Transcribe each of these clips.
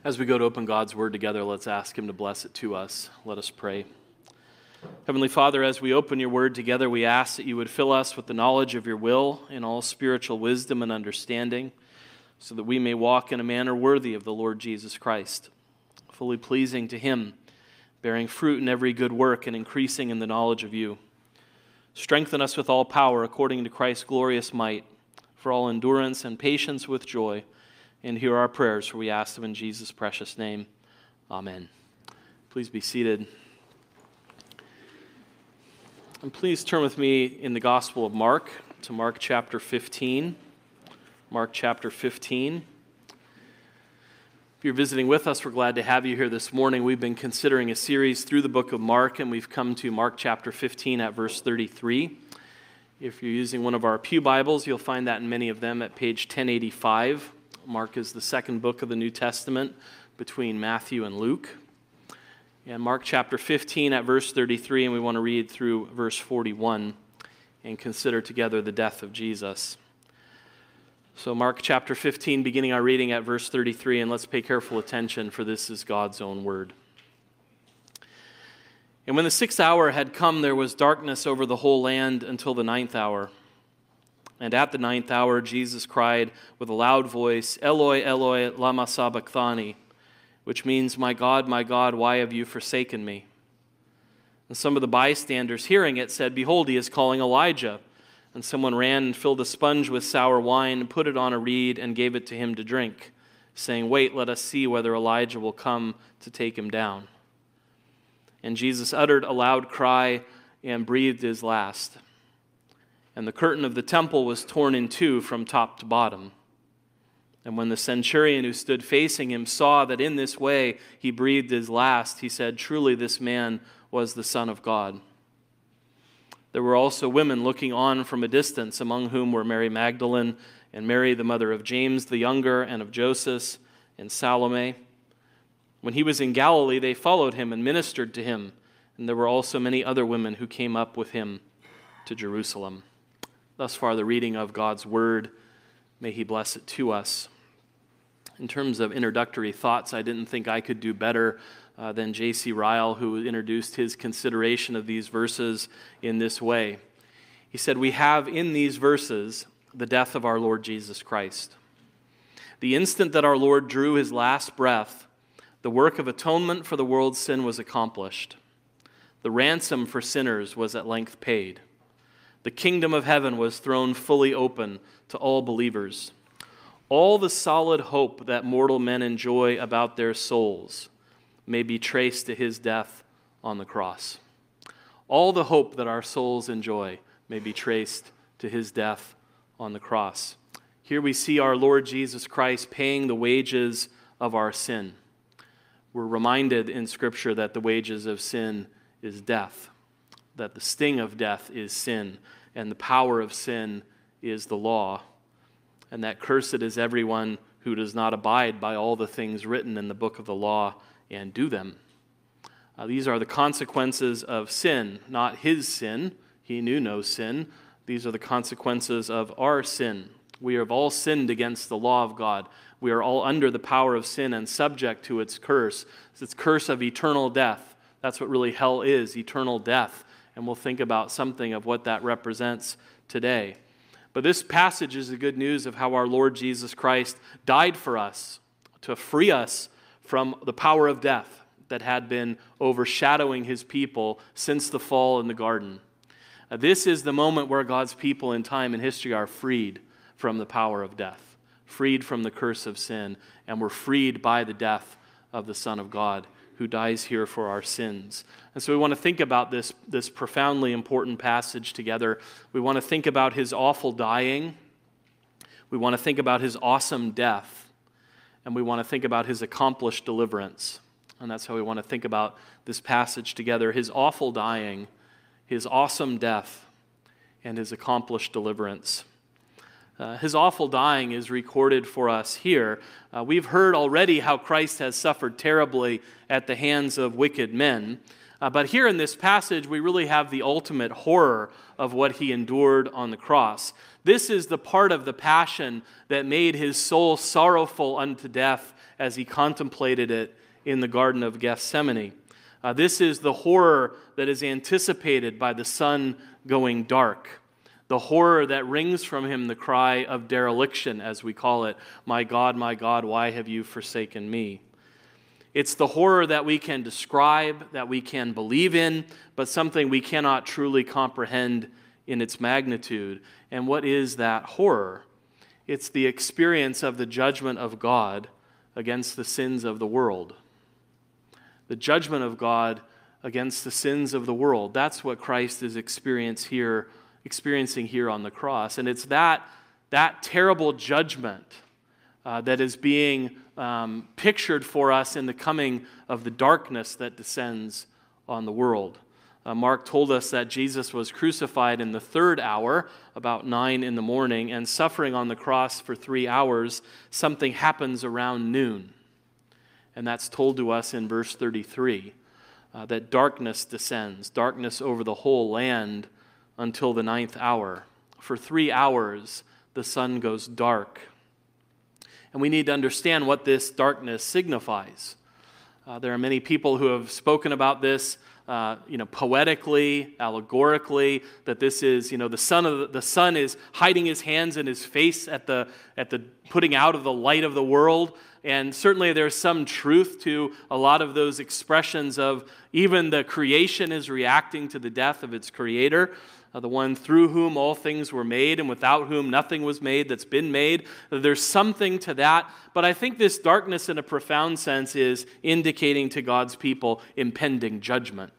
As we go to open God's Word together, let's ask Him to bless it to us. Let us pray. Heavenly Father, as we open your Word together, we ask that you would fill us with the knowledge of your will in all spiritual wisdom and understanding, so that we may walk in a manner worthy of the Lord Jesus Christ, fully pleasing to Him, bearing fruit in every good work and increasing in the knowledge of you. Strengthen us with all power according to Christ's glorious might, for all endurance and patience with joy. And hear our prayers, for we ask them in Jesus' precious name. Amen. Please be seated. And please turn with me in the Gospel of Mark to Mark chapter 15. Mark chapter 15. If you're visiting with us, we're glad to have you here this morning. We've been considering a series through the book of Mark, and we've come to Mark chapter 15 at verse 33. If you're using one of our pew Bibles, you'll find that in many of them at page 1085. Mark is the second book of the New Testament between Matthew and Luke. And Mark chapter 15 at verse 33, and we want to read through verse 41 and consider together the death of Jesus. So Mark chapter 15, beginning our reading at verse 33, and let's pay careful attention, for this is God's own word. And when the 6th hour had come, there was darkness over the whole land until the 9th hour. And at the 9th hour, Jesus cried with a loud voice, Eloi, Eloi, lama sabachthani, which means, my God, why have you forsaken me? And some of the bystanders hearing it said, Behold, he is calling Elijah. And someone ran and filled a sponge with sour wine, and put it on a reed, and gave it to him to drink, saying, Wait, let us see whether Elijah will come to take him down. And Jesus uttered a loud cry and breathed his last. And the curtain of the temple was torn in two from top to bottom. And when the centurion who stood facing him saw that in this way he breathed his last, he said, Truly this man was the Son of God. There were also women looking on from a distance, among whom were Mary Magdalene and Mary, the mother of James the younger, and of Joseph, and Salome. When he was in Galilee, they followed him and ministered to him. And there were also many other women who came up with him to Jerusalem. Thus far, the reading of God's word. May he bless it to us. In terms of introductory thoughts, I didn't think I could do better than J.C. Ryle, who introduced his consideration of these verses in this way. He said, We have in these verses the death of our Lord Jesus Christ. The instant that our Lord drew his last breath, the work of atonement for the world's sin was accomplished. The ransom for sinners was at length paid. The kingdom of heaven was thrown fully open to all believers. All the solid hope that mortal men enjoy about their souls may be traced to his death on the cross. All the hope that our souls enjoy may be traced to his death on the cross. Here we see our Lord Jesus Christ paying the wages of our sin. We're reminded in Scripture that the wages of sin is death, that the sting of death is sin, and the power of sin is the law, and that cursed is everyone who does not abide by all the things written in the book of the law and do them. These are the consequences of sin, not his sin. He knew no sin. These are the consequences of our sin. We have all sinned against the law of God. We are all under the power of sin and subject to its curse. It's curse of eternal death. That's what really hell is, eternal death. And we'll think about something of what that represents today. But this passage is the good news of how our Lord Jesus Christ died for us to free us from the power of death that had been overshadowing his people since the fall in the garden. This is the moment where God's people in time and history are freed from the power of death, freed from the curse of sin, and we're freed by the death of the Son of God who dies here for our sins. And so we want to think about this profoundly important passage together. We want to think about his awful dying. We want to think about his awesome death. And we want to think about his accomplished deliverance. And that's how we want to think about this passage together. His awful dying, his awesome death, and his accomplished deliverance. His awful dying is recorded for us here. We've heard already how Christ has suffered terribly at the hands of wicked men. But here in this passage, we really have the ultimate horror of what he endured on the cross. This is the part of the passion that made his soul sorrowful unto death as he contemplated it in the Garden of Gethsemane. This is the horror that is anticipated by the sun going dark, the horror that wrings from him the cry of dereliction, as we call it, my, why have you forsaken me?" It's the horror that we can describe, that we can believe in, but something we cannot truly comprehend in its magnitude. And what is that horror? It's the experience of the judgment of God against the sins of the world. The judgment of God against the sins of the world. That's what Christ is experiencing here on the cross. And it's that terrible judgment that is being pictured for us in the coming of the darkness that descends on the world. Mark told us that Jesus was crucified in the third hour, about 9 in the morning, and suffering on the cross for 3 hours. Something happens around noon. And that's told to us in verse 33, that darkness descends, darkness over the whole land until the 9th hour. For 3 hours, the sun goes dark. And we need to understand what this darkness signifies. There are many people who have spoken about this, poetically, allegorically, that this is, the sun is hiding his hands in his face at the putting out of the light of the world. And certainly there's some truth to a lot of those expressions of even the creation is reacting to the death of its creator, the one through whom all things were made and without whom nothing was made that's been made. There's something to that. But I think this darkness in a profound sense is indicating to God's people impending judgment.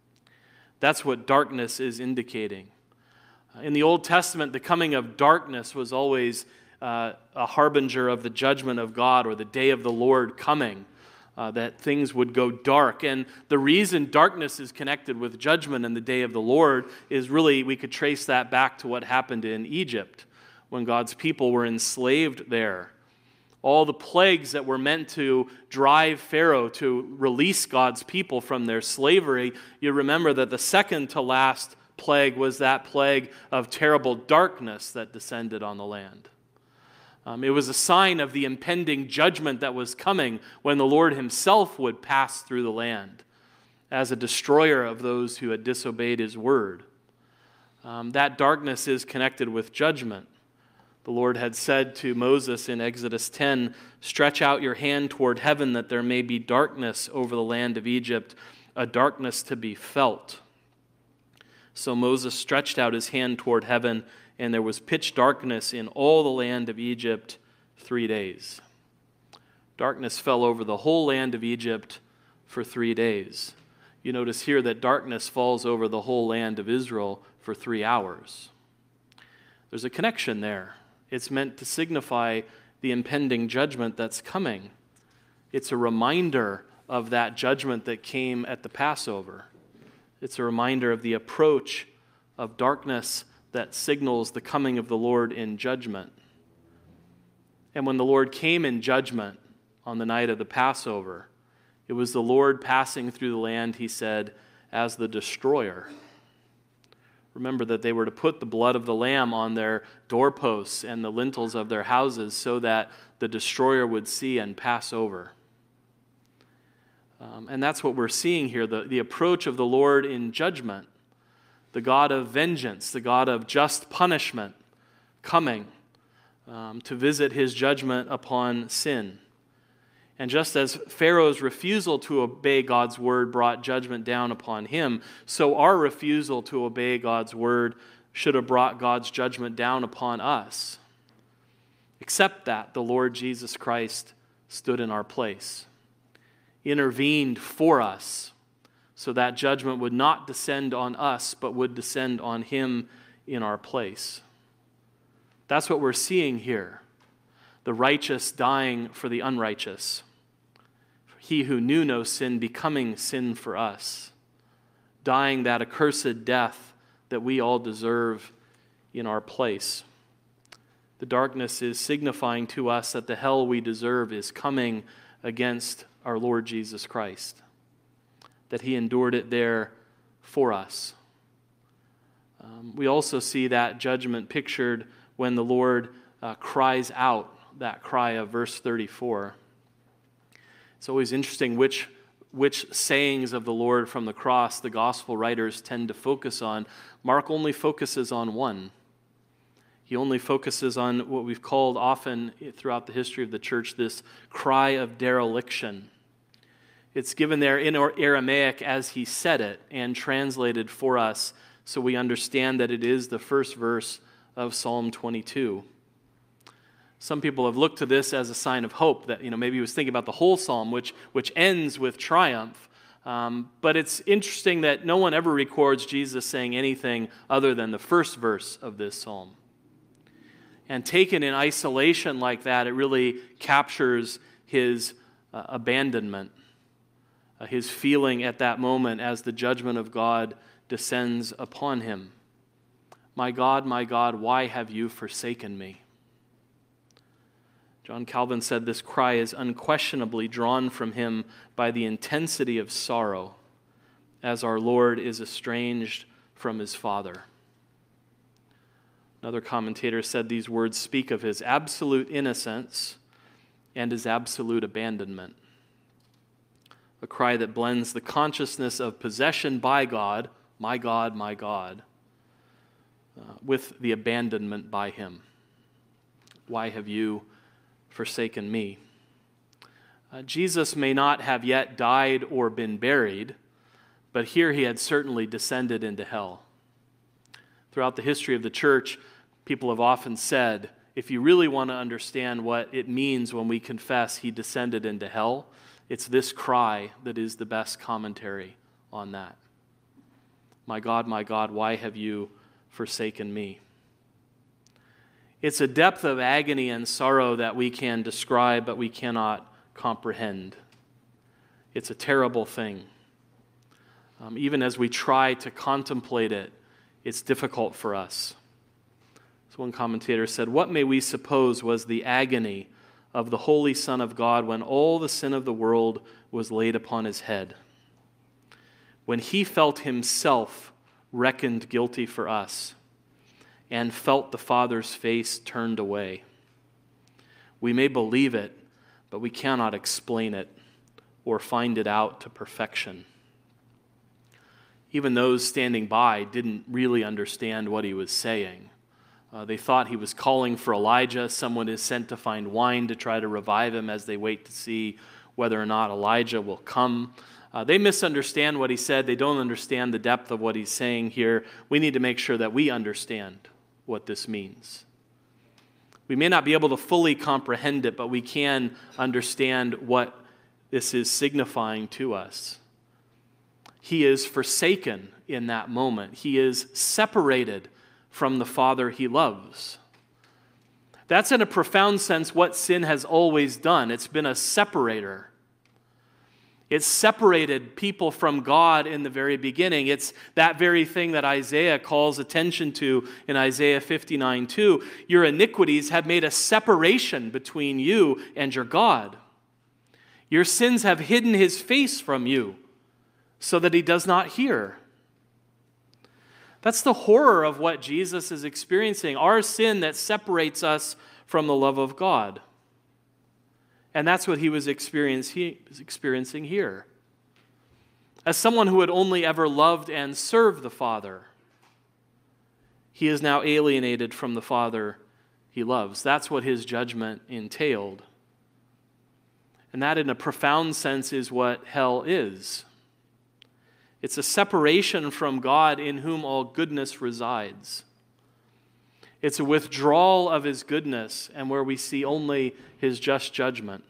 That's what darkness is indicating. In the Old Testament, the coming of darkness was always a harbinger of the judgment of God or the day of the Lord coming, that things would go dark. And the reason darkness is connected with judgment and the day of the Lord is really, we could trace that back to what happened in Egypt when God's people were enslaved there. All the plagues that were meant to drive Pharaoh to release God's people from their slavery, you remember that the second to last plague was that plague of terrible darkness that descended on the land. It was a sign of the impending judgment that was coming when the Lord himself would pass through the land as a destroyer of those who had disobeyed his word. That darkness is connected with judgment. The Lord had said to Moses in Exodus 10, "Stretch out your hand toward heaven that there may be darkness over the land of Egypt, a darkness to be felt." So Moses stretched out his hand toward heaven, and there was pitch darkness in all the land of Egypt 3 days. Darkness fell over the whole land of Egypt for 3 days. You notice here that darkness falls over the whole land of Israel for 3 hours. There's a connection there. It's meant to signify the impending judgment that's coming. It's a reminder of that judgment that came at the Passover. It's a reminder of the approach of darkness that signals the coming of the Lord in judgment. And when the Lord came in judgment on the night of the Passover, it was the Lord passing through the land, he said, as the destroyer. Remember that they were to put the blood of the lamb on their doorposts and the lintels of their houses so that the destroyer would see and pass over. And that's what we're seeing here, the approach of the Lord in judgment. The God of vengeance, the God of just punishment, coming to visit his judgment upon sin. And just as Pharaoh's refusal to obey God's word brought judgment down upon him, so our refusal to obey God's word should have brought God's judgment down upon us. Except that the Lord Jesus Christ stood in our place, intervened for us, so that judgment would not descend on us, but would descend on him in our place. That's what we're seeing here. The righteous dying for the unrighteous. He who knew no sin becoming sin for us. Dying that accursed death that we all deserve in our place. The darkness is signifying to us that the hell we deserve is coming against our Lord Jesus Christ. That he endured it there for us. We also see that judgment pictured when the Lord cries out, that cry of verse 34. It's always interesting which sayings of the Lord from the cross the gospel writers tend to focus on. Mark only focuses on one. He only focuses on what we've called often throughout the history of the church this cry of dereliction. It's given there in Aramaic as he said it and translated for us so we understand that it is the first verse of Psalm 22. Some people have looked to this as a sign of hope that maybe he was thinking about the whole psalm, which ends with triumph. But it's interesting that no one ever records Jesus saying anything other than the first verse of this psalm. And taken in isolation like that, it really captures his abandonment, his feeling at that moment as the judgment of God descends upon him. My God, why have you forsaken me? John Calvin said this cry is unquestionably drawn from him by the intensity of sorrow as our Lord is estranged from his Father. Another commentator said these words speak of his absolute innocence and his absolute abandonment. A cry that blends the consciousness of possession by God, my God, with the abandonment by him. Why have you forsaken me? Jesus may not have yet died or been buried, but here he had certainly descended into hell. Throughout the history of the church, people have often said, if you really want to understand what it means when we confess he descended into hell, it's this cry that is the best commentary on that. My God, why have you forsaken me? It's a depth of agony and sorrow that we can describe, but we cannot comprehend. It's a terrible thing. Even as we try to contemplate it, it's difficult for us. So one commentator said, what may we suppose was the agony of the Holy Son of God when all the sin of the world was laid upon his head? When he felt himself reckoned guilty for us and felt the Father's face turned away. We may believe it, but we cannot explain it or find it out to perfection. Even those standing by didn't really understand what he was saying. They thought he was calling for Elijah. Someone is sent to find wine to try to revive him as they wait to see whether or not Elijah will come. They misunderstand what he said. They don't understand the depth of what he's saying here. We need to make sure that we understand what this means. We may not be able to fully comprehend it, but we can understand what this is signifying to us. He is forsaken in that moment. He is separated from the Father he loves. That's in a profound sense what sin has always done. It's been a separator. It separated people from God in the very beginning. It's that very thing that Isaiah calls attention to in Isaiah 59:2. Your iniquities have made a separation between you and your God. Your sins have hidden his face from you so that he does not hear. That's the horror of what Jesus is experiencing, our sin that separates us from the love of God. And that's what he was experiencing here. As someone who had only ever loved and served the Father, he is now alienated from the Father he loves. That's what his judgment entailed. And that, in a profound sense, is what hell is. It's a separation from God in whom all goodness resides. It's a withdrawal of his goodness and where we see only his just judgment.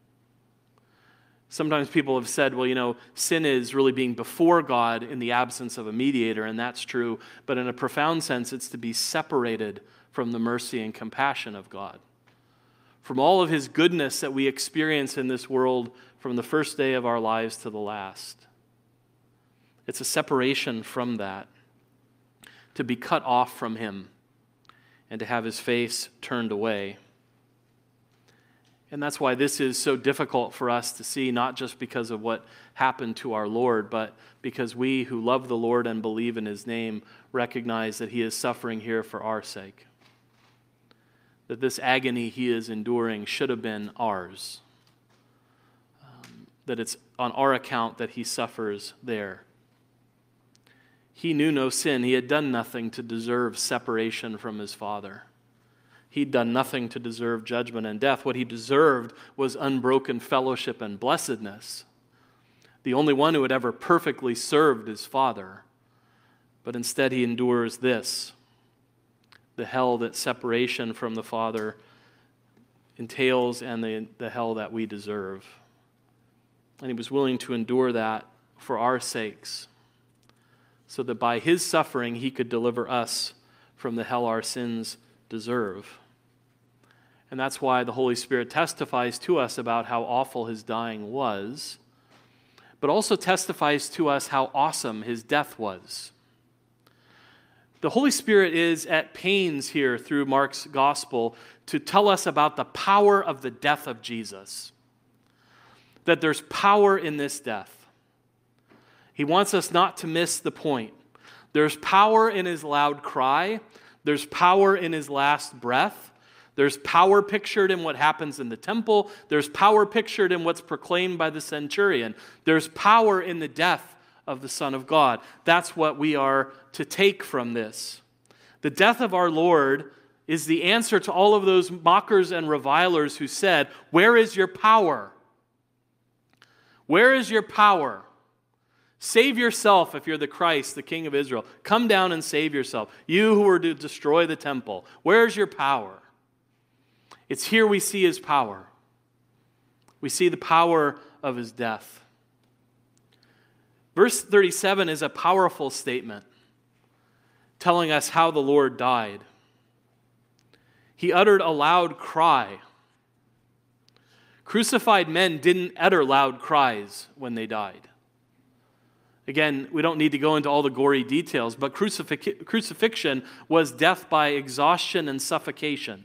Sometimes people have said, well, sin is really being before God in the absence of a mediator, and that's true. But in a profound sense, it's to be separated from the mercy and compassion of God. From all of his goodness that we experience in this world from the first day of our lives to the last. It's a separation from that, to be cut off from him and to have his face turned away. And that's why this is so difficult for us to see, not just because of what happened to our Lord, but because we who love the Lord and believe in his name recognize that he is suffering here for our sake. That this agony he is enduring should have been ours. that it's on our account that he suffers there. He knew no sin. He had done nothing to deserve separation from his Father. He'd done nothing to deserve judgment and death. What he deserved was unbroken fellowship and blessedness. The only one who had ever perfectly served his Father. But instead he endures this, the hell that separation from the Father entails and the hell that we deserve. And he was willing to endure that for our sakes, so that by his suffering he could deliver us from the hell our sins deserve. And that's why the Holy Spirit testifies to us about how awful his dying was, but also testifies to us how awesome his death was. The Holy Spirit is at pains here through Mark's gospel to tell us about the power of the death of Jesus. That there's power in this death. He wants us not to miss the point. There's power in his loud cry. There's power in his last breath. There's power pictured in what happens in the temple. There's power pictured in what's proclaimed by the centurion. There's power in the death of the Son of God. That's what we are to take from this. The death of our Lord is the answer to all of those mockers and revilers who said, "Where is your power? Where is your power? Save yourself if you're the Christ, the King of Israel. Come down and save yourself. You who were to destroy the temple. Where's your power?" It's here we see his power. We see the power of his death. Verse 37 is a powerful statement telling us how the Lord died. He uttered a loud cry. Crucified men didn't utter loud cries when they died. Again, we don't need to go into all the gory details, but crucifixion was death by exhaustion and suffocation.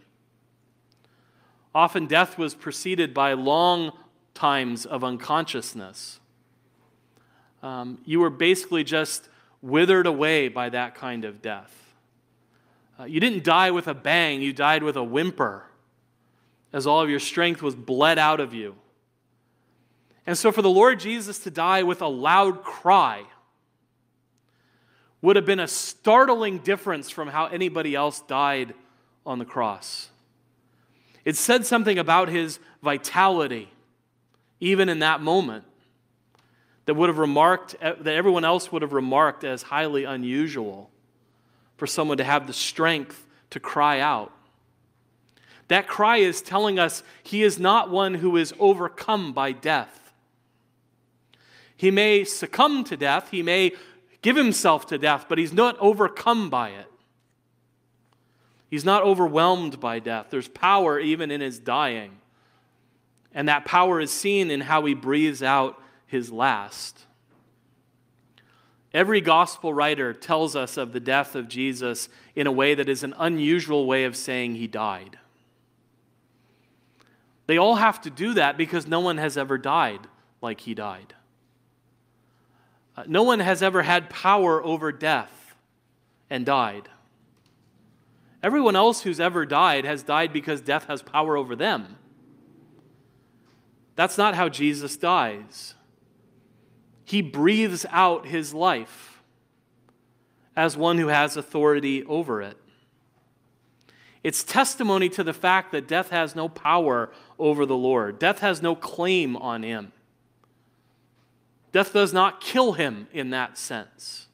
Often death was preceded by long times of unconsciousness. You were basically just withered away by that kind of death. You didn't die with a bang, you died with a whimper, as all of your strength was bled out of you. And so for the Lord Jesus to die with a loud cry would have been a startling difference from how anybody else died on the cross. It said something about his vitality, even in that moment, that everyone else would have remarked as highly unusual for someone to have the strength to cry out. That cry is telling us he is not one who is overcome by death. He may succumb to death, he may give himself to death, but he's not overcome by it. He's not overwhelmed by death. There's power even in his dying. And that power is seen in how he breathes out his last. Every gospel writer tells us of the death of Jesus in a way that is an unusual way of saying he died. They all have to do that because no one has ever died like he died. No one has ever had power over death and died. Everyone else who's ever died has died because death has power over them. That's not how Jesus dies. He breathes out his life as one who has authority over it. It's testimony to the fact that death has no power over the Lord. Death has no claim on him. Death does not kill him in that sense.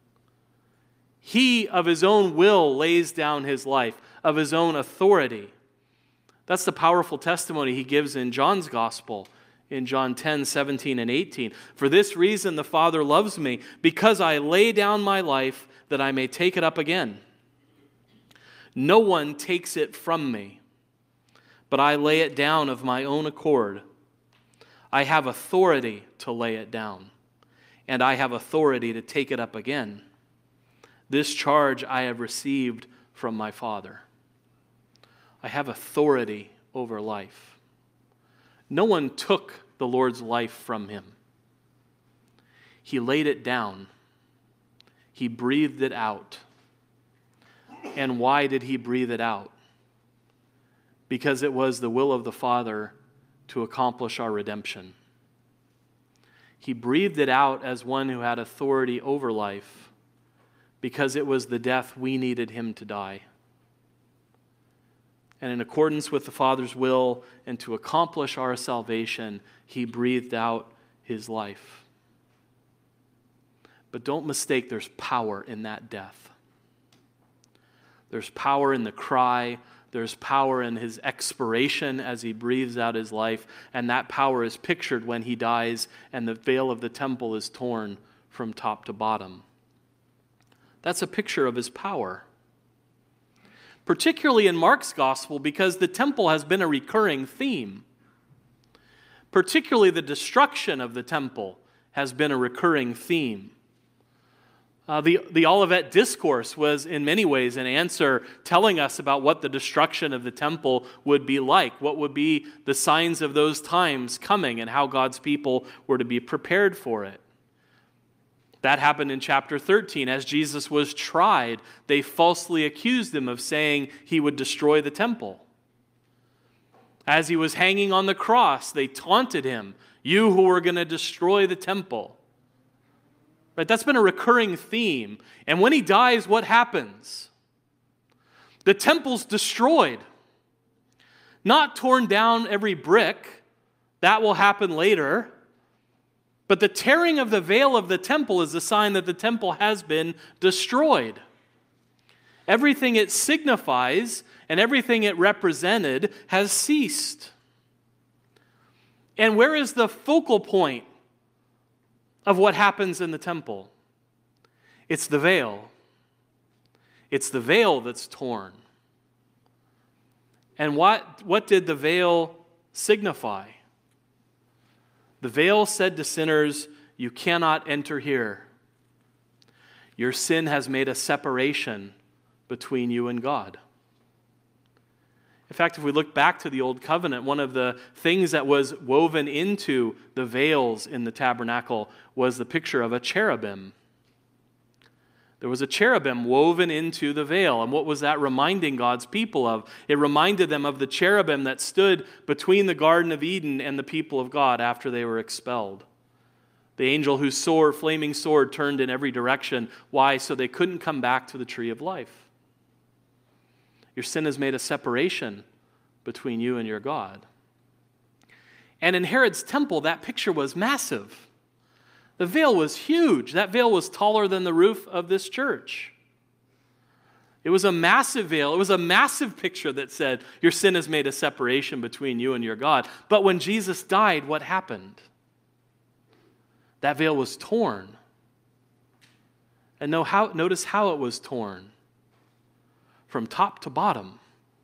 He, of his own will, lays down his life, of his own authority. That's the powerful testimony he gives in John's gospel, in John 10, 17, and 18. "For this reason the Father loves me, because I lay down my life that I may take it up again. No one takes it from me, but I lay it down of my own accord. I have authority to lay it down, and I have authority to take it up again. This charge I have received from my Father." I have authority over life. No one took the Lord's life from him. He laid it down. He breathed it out. And why did he breathe it out? Because it was the will of the Father to accomplish our redemption. He breathed it out as one who had authority over life because it was the death we needed him to die. And in accordance with the Father's will and to accomplish our salvation, he breathed out his life. But don't mistake, there's power in that death. There's power in the cry. There's power in his expiration as he breathes out his life. And that power is pictured when he dies and the veil of the temple is torn from top to bottom. That's a picture of his power. Particularly in Mark's gospel, because the temple has been a recurring theme. Particularly the destruction of the temple has been a recurring theme. The Olivet Discourse was in many ways an answer telling us about what the destruction of the temple would be like, what would be the signs of those times coming, and how God's people were to be prepared for it. That happened in chapter 13. As Jesus was tried, they falsely accused him of saying he would destroy the temple. As he was hanging on the cross, they taunted him, "You who were going to destroy the temple." Right? That's been a recurring theme. And when he dies, what happens? The temple's destroyed. Not torn down every brick. That will happen later. But the tearing of the veil of the temple is a sign that the temple has been destroyed. Everything it signifies and everything it represented has ceased. And where is the focal point of what happens in the temple? It's the veil. It's the veil that's torn. And what did the veil signify? The veil said to sinners, "You cannot enter here. Your sin has made a separation between you and God." In fact, if we look back to the Old Covenant, one of the things that was woven into the veils in the tabernacle was the picture of a cherubim. There was a cherubim woven into the veil. And what was that reminding God's people of? It reminded them of the cherubim that stood between the Garden of Eden and the people of God after they were expelled. The angel whose flaming sword turned in every direction. Why? So they couldn't come back to the tree of life. Your sin has made a separation between you and your God. And in Herod's temple, that picture was massive. The veil was huge. That veil was taller than the roof of this church. It was a massive veil. It was a massive picture that said, your sin has made a separation between you and your God. But when Jesus died, what happened? That veil was torn. And notice how it was torn. From top to bottom.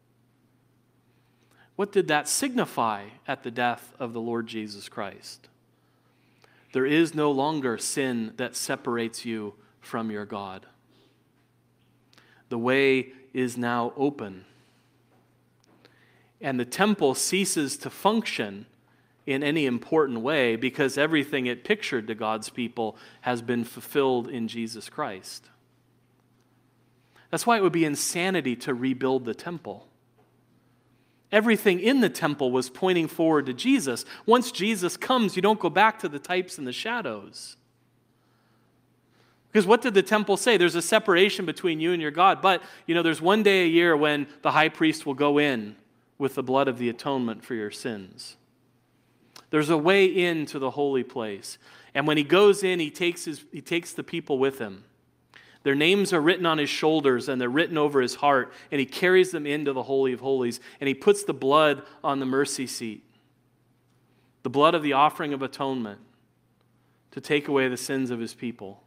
What did that signify at the death of the Lord Jesus Christ? There is no longer sin that separates you from your God. The way is now open. And the temple ceases to function in any important way because everything it pictured to God's people has been fulfilled in Jesus Christ. That's why it would be insanity to rebuild the temple. Everything in the temple was pointing forward to Jesus. Once Jesus comes, you don't go back to the types and the shadows. Because what did the temple say? There's a separation between you and your God. But, there's one day a year when the high priest will go in with the blood of the atonement for your sins. There's a way into the holy place. And when he goes in, he takes the people with him. Their names are written on his shoulders and they're written over his heart. And he carries them into the Holy of Holies. And he puts the blood on the mercy seat. The blood of the offering of atonement to take away the sins of his people.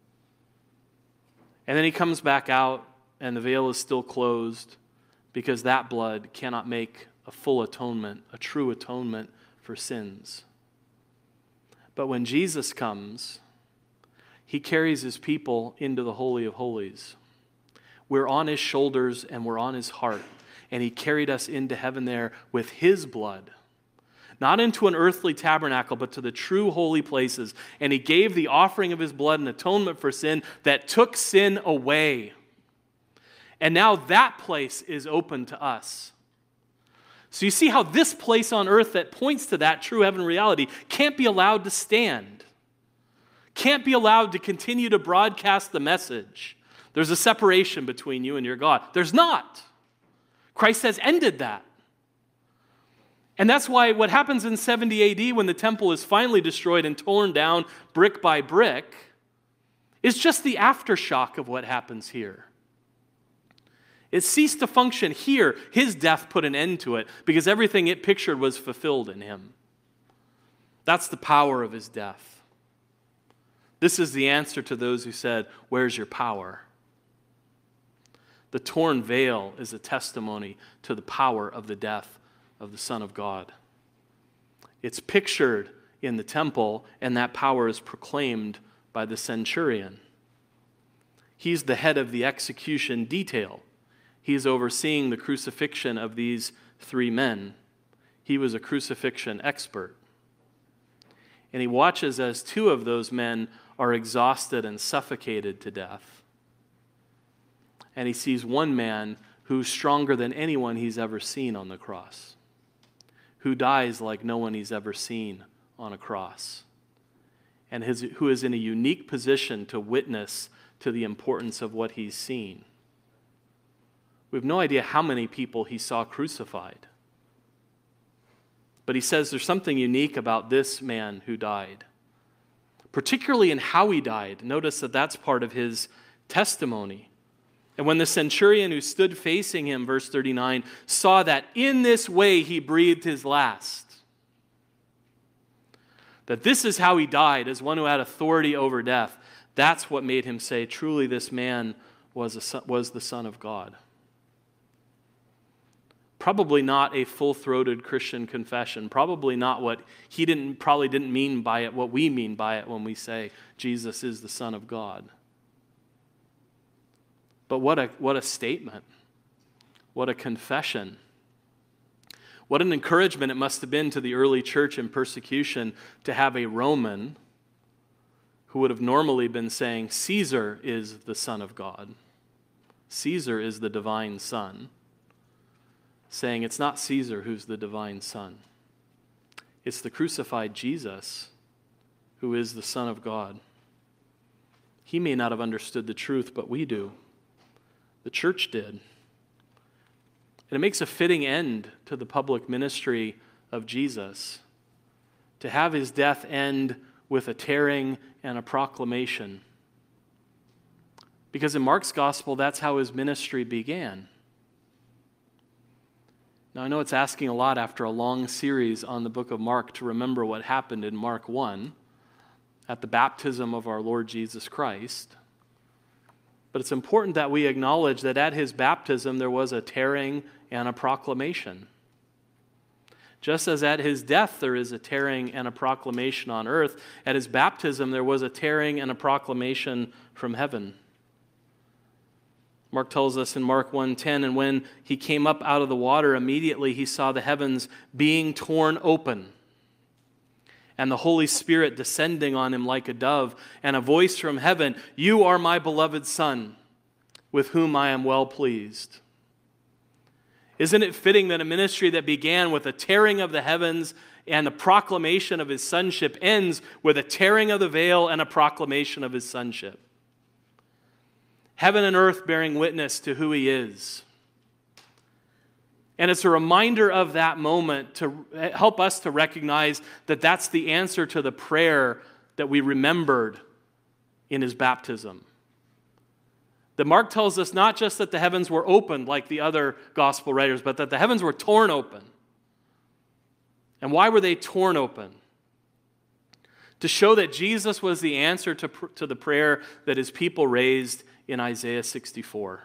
And then he comes back out and the veil is still closed because that blood cannot make a full atonement, a true atonement for sins. But when Jesus comes, he carries his people into the Holy of Holies. We're on his shoulders and we're on his heart. And he carried us into heaven there with his blood. Not into an earthly tabernacle, but to the true holy places. And he gave the offering of his blood an atonement for sin that took sin away. And now that place is open to us. So you see how this place on earth that points to that true heaven reality can't be allowed to stand. can't be allowed to continue to broadcast the message. There's a separation between you and your God. There's not. Christ has ended that. And that's why what happens in 70 AD when the temple is finally destroyed and torn down brick by brick is just the aftershock of what happens here. It ceased to function here. His death put an end to it because everything it pictured was fulfilled in him. That's the power of his death. This is the answer to those who said, "Where's your power?" The torn veil is a testimony to the power of the death of the Son of God. It's pictured in the temple, and that power is proclaimed by the centurion. He's the head of the execution detail. He's overseeing the crucifixion of these 3 men. He was a crucifixion expert. And he watches as 2 of those men are exhausted and suffocated to death. And he sees one man who's stronger than anyone he's ever seen on the cross, who dies like no one he's ever seen on a cross, and who is in a unique position to witness to the importance of what he's seen. We have no idea how many people he saw crucified. But he says there's something unique about this man who died, particularly in how he died. Notice that that's part of his testimony. And when the centurion who stood facing him, verse 39, saw that in this way he breathed his last, that this is how he died, as one who had authority over death, that's what made him say, truly this man was the Son of God. Probably not a full-throated Christian confession. Probably not what he probably didn't mean by it, what we mean by it when we say Jesus is the Son of God. But what a statement. What a confession. What an encouragement it must have been to the early church in persecution to have a Roman who would have normally been saying, Caesar is the Son of God. Caesar is the divine Son. Saying it's not Caesar who's the divine Son. It's the crucified Jesus who is the Son of God. He may not have understood the truth, but we do. The church did. And it makes a fitting end to the public ministry of Jesus, to have his death end with a tearing and a proclamation. Because in Mark's gospel, that's how his ministry began. Now, I know it's asking a lot after a long series on the book of Mark to remember what happened in Mark 1 at the baptism of our Lord Jesus Christ. But it's important that we acknowledge that at his baptism there was a tearing and a proclamation. Just as at his death there is a tearing and a proclamation on earth, at his baptism there was a tearing and a proclamation from heaven. Mark tells us in Mark 1:10, and when he came up out of the water, immediately he saw the heavens being torn open, and the Holy Spirit descending on him like a dove, and a voice from heaven, "You are my beloved Son, with whom I am well pleased." Isn't it fitting that a ministry that began with a tearing of the heavens and the proclamation of his sonship ends with a tearing of the veil and a proclamation of his sonship? Heaven and earth bearing witness to who he is. And it's a reminder of that moment to help us to recognize that that's the answer to the prayer that we remembered in his baptism. That Mark tells us not just that the heavens were opened like the other gospel writers, but that the heavens were torn open. And why were they torn open? To show that Jesus was the answer to the prayer that his people raised in Isaiah 64.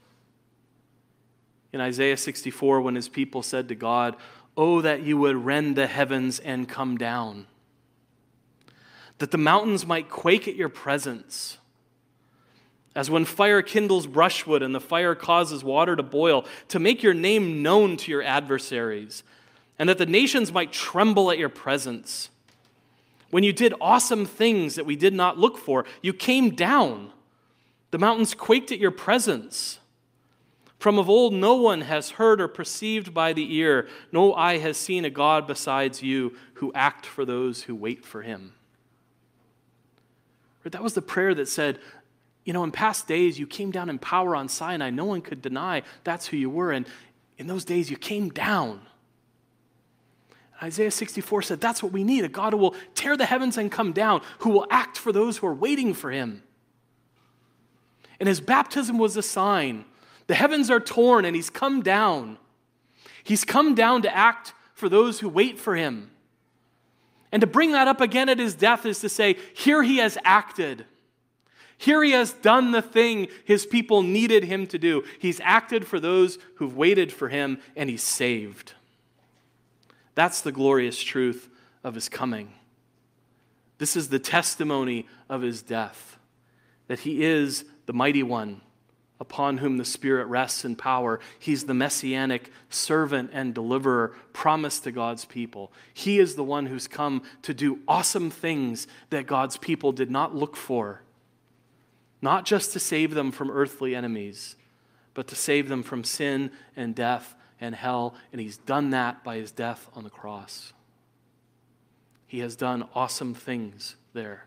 In Isaiah 64, when his people said to God, "Oh, that you would rend the heavens and come down, that the mountains might quake at your presence, as when fire kindles brushwood and the fire causes water to boil, to make your name known to your adversaries, and that the nations might tremble at your presence. When you did awesome things that we did not look for, you came down. The mountains quaked at your presence. From of old no one has heard or perceived by the ear, no eye has seen a God besides you who act for those who wait for him." Right? That was the prayer that said, in past days you came down in power on Sinai. No one could deny that's who you were. And in those days you came down. Isaiah 64 said that's what we need, a God who will tear the heavens and come down, who will act for those who are waiting for him. And his baptism was a sign. The heavens are torn and he's come down. He's come down to act for those who wait for him. And to bring that up again at his death is to say, here he has acted. Here he has done the thing his people needed him to do. He's acted for those who've waited for him, and he's saved. That's the glorious truth of his coming. This is the testimony of his death, that he is the mighty one upon whom the Spirit rests in power. He's the messianic servant and deliverer promised to God's people. He is the one who's come to do awesome things that God's people did not look for. Not just to save them from earthly enemies, but to save them from sin and death and hell. And he's done that by his death on the cross. He has done awesome things there.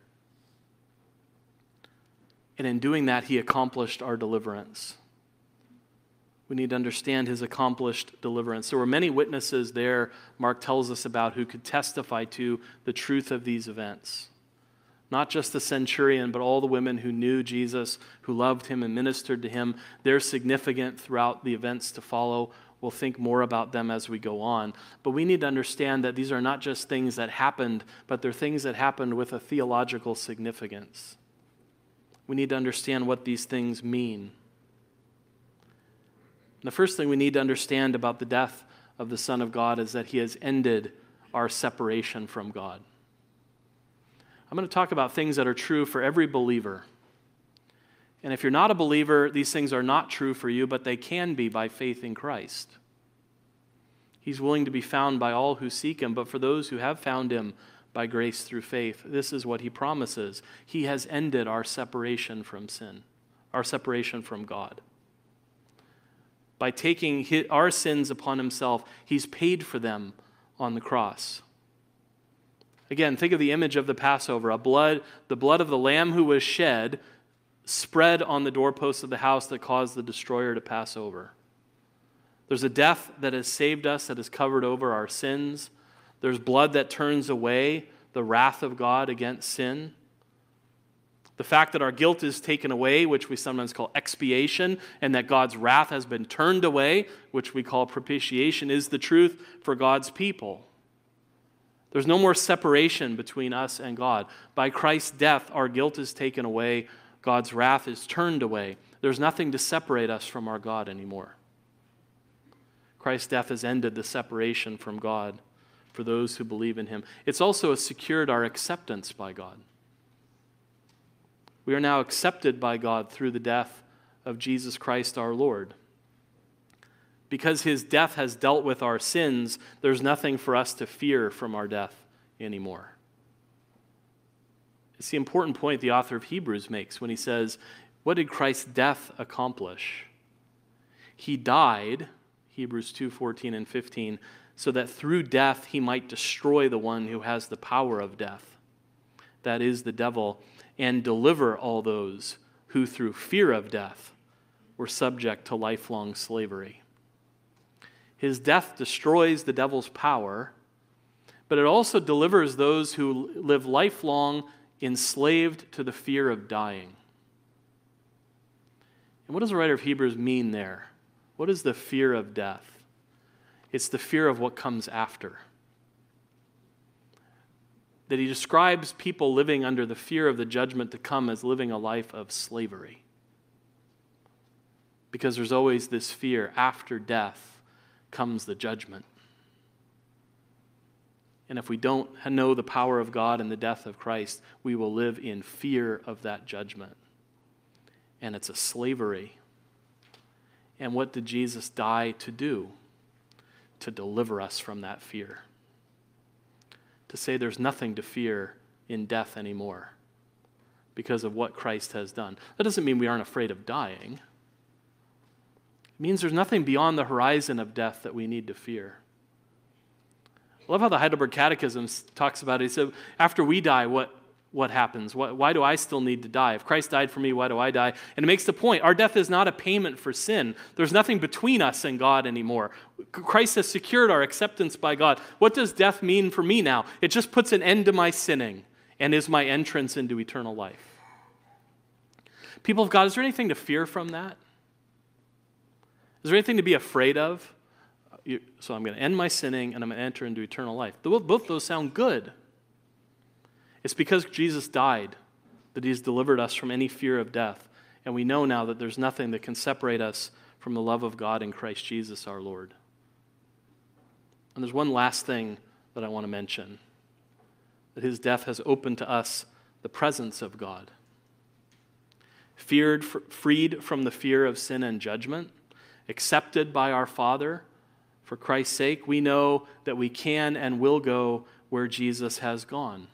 And in doing that, he accomplished our deliverance. We need to understand his accomplished deliverance. There were many witnesses there, Mark tells us about, who could testify to the truth of these events. Not just the centurion, but all the women who knew Jesus, who loved him and ministered to him. They're significant throughout the events to follow. We'll think more about them as we go on. But we need to understand that these are not just things that happened, but they're things that happened with a theological significance. We need to understand what these things mean. The first thing we need to understand about the death of the Son of God is that he has ended our separation from God. I'm going to talk about things that are true for every believer. And if you're not a believer, these things are not true for you, but they can be by faith in Christ. He's willing to be found by all who seek him, but for those who have found him by grace through faith, this is what he promises. He has ended our separation from sin, our separation from God. By taking our sins upon himself, he's paid for them on the cross. Again, think of the image of the Passover. The blood of the lamb who was shed spread on the doorposts of the house that caused the destroyer to pass over. There's a death that has saved us, that has covered over our sins. There's blood that turns away the wrath of God against sin. The fact that our guilt is taken away, which we sometimes call expiation, and that God's wrath has been turned away, which we call propitiation, is the truth for God's people. There's no more separation between us and God. By Christ's death, our guilt is taken away. God's wrath is turned away. There's nothing to separate us from our God anymore. Christ's death has ended the separation from God for those who believe in him. It's also secured our acceptance by God. We are now accepted by God through the death of Jesus Christ our Lord. Because his death has dealt with our sins, there's nothing for us to fear from our death anymore. It's the important point the author of Hebrews makes when he says, what did Christ's death accomplish? He died, Hebrews 2:14 and 15, so that through death he might destroy the one who has the power of death, that is the devil, and deliver all those who through fear of death were subject to lifelong slavery. His death destroys the devil's power, but it also delivers those who live lifelong enslaved to the fear of dying. And what does the writer of Hebrews mean there? What is the fear of death? It's the fear of what comes after. That he describes people living under the fear of the judgment to come as living a life of slavery. Because there's always this fear after death comes the judgment. And if we don't know the power of God and the death of Christ, we will live in fear of that judgment. And it's a slavery. And what did Jesus die to do? To deliver us from that fear. To say there's nothing to fear in death anymore because of what Christ has done. That doesn't mean we aren't afraid of dying. It means there's nothing beyond the horizon of death that we need to fear. I love how the Heidelberg Catechism talks about it. He said, after we die, what what happens? Why do I still need to die? If Christ died for me, why do I die? And it makes the point, our death is not a payment for sin. There's nothing between us and God anymore. Christ has secured our acceptance by God. What does death mean for me now? It just puts an end to my sinning and is my entrance into eternal life. People of God, is there anything to fear from that? Is there anything to be afraid of? So I'm going to end my sinning and I'm going to enter into eternal life. Both those sound good. It's because Jesus died that he's delivered us from any fear of death. And we know now that there's nothing that can separate us from the love of God in Christ Jesus our Lord. And there's one last thing that I want to mention. That his death has opened to us the presence of God. Freed from the fear of sin and judgment, accepted by our Father for Christ's sake, we know that we can and will go where Jesus has gone.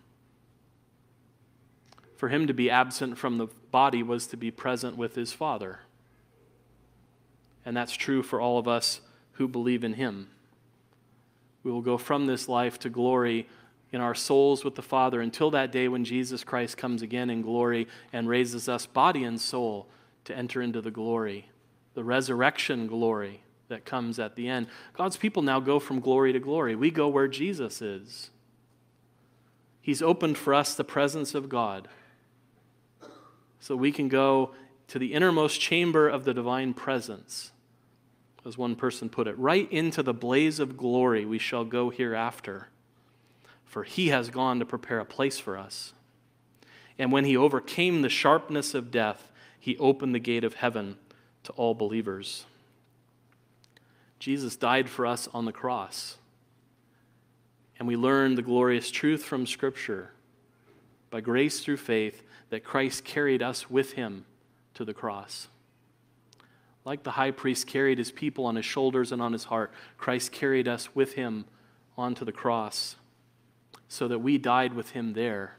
For him to be absent from the body was to be present with his Father. And that's true for all of us who believe in him. We will go from this life to glory in our souls with the Father until that day when Jesus Christ comes again in glory and raises us body and soul to enter into the glory, the resurrection glory that comes at the end. God's people now go from glory to glory. We go where Jesus is. He's opened for us the presence of God, so we can go to the innermost chamber of the divine presence. As one person put it, right into the blaze of glory we shall go hereafter, for he has gone to prepare a place for us. And when he overcame the sharpness of death, he opened the gate of heaven to all believers. Jesus died for us on the cross, and we learn the glorious truth from Scripture by grace through faith that Christ carried us with him to the cross. Like the high priest carried his people on his shoulders and on his heart, Christ carried us with him onto the cross so that we died with him there.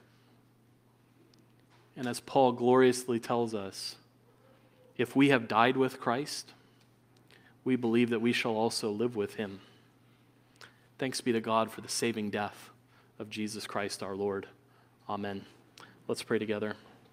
And as Paul gloriously tells us, if we have died with Christ, we believe that we shall also live with him. Thanks be to God for the saving death of Jesus Christ our Lord. Amen. Let's pray together.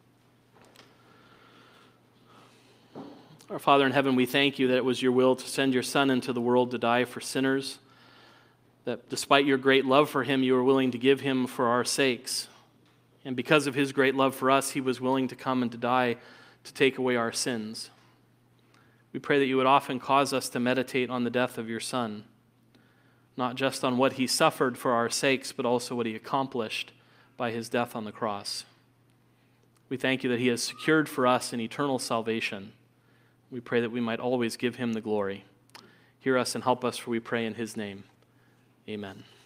Our Father in heaven, we thank you that it was your will to send your Son into the world to die for sinners, that despite your great love for him, you were willing to give him for our sakes. And because of his great love for us, he was willing to come and to die to take away our sins. We pray that you would often cause us to meditate on the death of your Son, not just on what he suffered for our sakes, but also what he accomplished by his death on the cross. We thank you that he has secured for us an eternal salvation. We pray that we might always give him the glory. Hear us and help us, for we pray in his name. Amen.